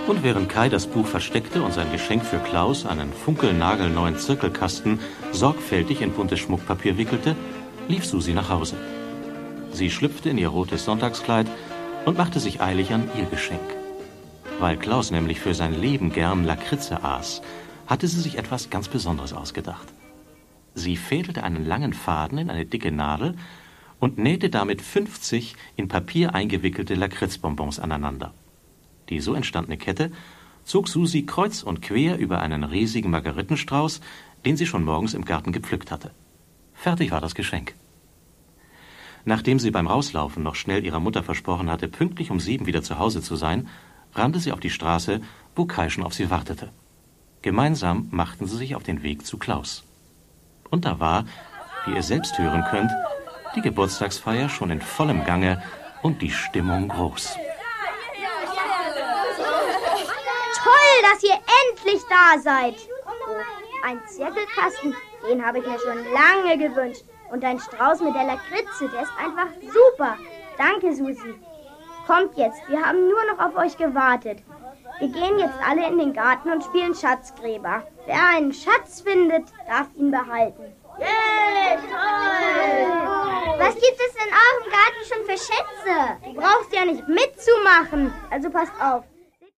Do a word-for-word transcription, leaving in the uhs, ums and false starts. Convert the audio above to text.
Und während Kai das Buch versteckte und sein Geschenk für Klaus, einen funkelnagelneuen Zirkelkasten, sorgfältig in buntes Schmuckpapier wickelte, lief Susi nach Hause. Sie schlüpfte in ihr rotes Sonntagskleid und machte sich eilig an ihr Geschenk. Weil Klaus nämlich für sein Leben gern Lakritze aß, hatte sie sich etwas ganz Besonderes ausgedacht. Sie fädelte einen langen Faden in eine dicke Nadel und nähte damit fünfzig in Papier eingewickelte Lakritzbonbons aneinander. Die so entstandene Kette zog Susi kreuz und quer über einen riesigen Margarittenstrauß, den sie schon morgens im Garten gepflückt hatte. Fertig war das Geschenk. Nachdem sie beim Rauslaufen noch schnell ihrer Mutter versprochen hatte, pünktlich um sieben wieder zu Hause zu sein, rannte sie auf die Straße, wo Kai schon auf sie wartete. Gemeinsam machten sie sich auf den Weg zu Klaus. Und da war, wie ihr selbst hören könnt, die Geburtstagsfeier schon in vollem Gange und die Stimmung groß. Toll, dass ihr endlich da seid. Oh, ein Zirkelkasten, den habe ich mir schon lange gewünscht. Und ein Strauß mit der Lakritze, der ist einfach super. Danke, Susi. Kommt jetzt, wir haben nur noch auf euch gewartet. Wir gehen jetzt alle in den Garten und spielen Schatzgräber. Wer einen Schatz findet, darf ihn behalten. Yay, toll! Was gibt es in eurem Garten schon für Schätze? Du brauchst ja nicht mitzumachen. Also passt auf.